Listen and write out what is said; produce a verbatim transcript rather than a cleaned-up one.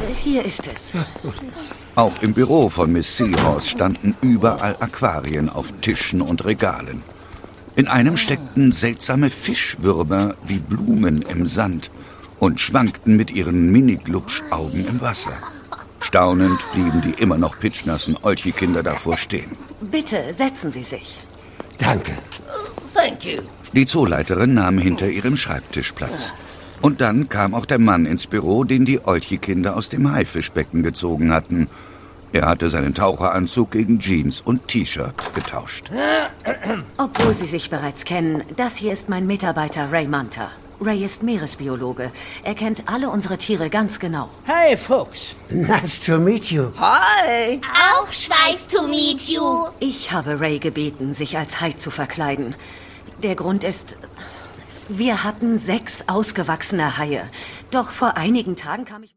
Hier ist es. Auch im Büro von Miss Seahorse standen überall Aquarien auf Tischen und Regalen. In einem steckten seltsame Fischwürmer wie Blumen im Sand und schwankten mit ihren Mini-Glubschaugen im Wasser. Staunend blieben die immer noch pitschnassen Olchi-Kinder davor stehen. Bitte, setzen Sie sich. Danke. Thank you. Die Zooleiterin nahm hinter ihrem Schreibtisch Platz. Und dann kam auch der Mann ins Büro, den die Olchi-Kinder aus dem Haifischbecken gezogen hatten. Er hatte seinen Taucheranzug gegen Jeans und T-Shirt getauscht. Obwohl Sie sich bereits kennen, das hier ist mein Mitarbeiter Ray Manta. Ray ist Meeresbiologe. Er kennt alle unsere Tiere ganz genau. Hey, folks. Nice to meet you. Hi. Auch schweiß to meet you. Ich habe Ray gebeten, sich als Hai zu verkleiden. Der Grund ist, wir hatten sechs ausgewachsene Haie. Doch vor einigen Tagen kam ich...